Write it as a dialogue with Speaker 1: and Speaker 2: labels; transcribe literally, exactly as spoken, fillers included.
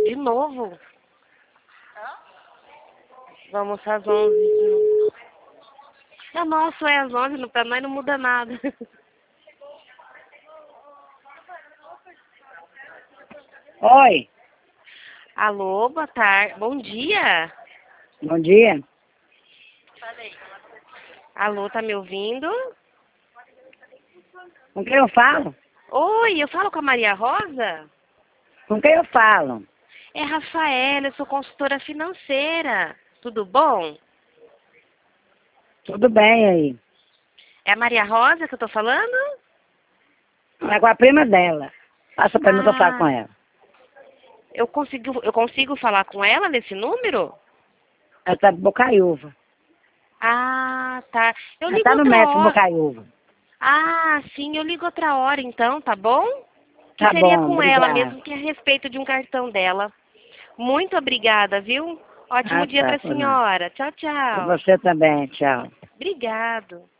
Speaker 1: De novo? Vamos às onze de novo. É nosso, é às onze, pra nós não muda nada.
Speaker 2: Oi.
Speaker 1: Alô, boa tarde. Bom dia.
Speaker 2: Bom dia.
Speaker 1: Alô, tá me ouvindo?
Speaker 2: Com quem eu falo?
Speaker 1: Oi, eu falo com a Maria Rosa?
Speaker 2: Com quem eu falo?
Speaker 1: É Rafaela, eu sou consultora financeira. Tudo bom?
Speaker 2: Tudo bem aí.
Speaker 1: É a Maria Rosa que eu tô falando?
Speaker 2: É com a prima dela. Passa pra mim que eu falo com
Speaker 1: Ah,
Speaker 2: ela.
Speaker 1: eu consigo, eu consigo falar com ela nesse número?
Speaker 2: Ela tá de Bocaiúva.
Speaker 1: Ah, tá. Eu
Speaker 2: Ela
Speaker 1: ligo
Speaker 2: tá no
Speaker 1: outra
Speaker 2: médico
Speaker 1: hora.
Speaker 2: Bocaiúva.
Speaker 1: Ah, sim, eu ligo outra hora então, tá bom? Que
Speaker 2: Tá
Speaker 1: seria
Speaker 2: bom,
Speaker 1: com ela
Speaker 2: obrigada.
Speaker 1: mesmo, que é a respeito de um cartão dela. Muito obrigada, viu? Ótimo
Speaker 2: Ah,
Speaker 1: dia
Speaker 2: tá,
Speaker 1: pra
Speaker 2: por nada.
Speaker 1: senhora. Tchau,
Speaker 2: Pra
Speaker 1: tchau.
Speaker 2: você também, tchau.
Speaker 1: Obrigado.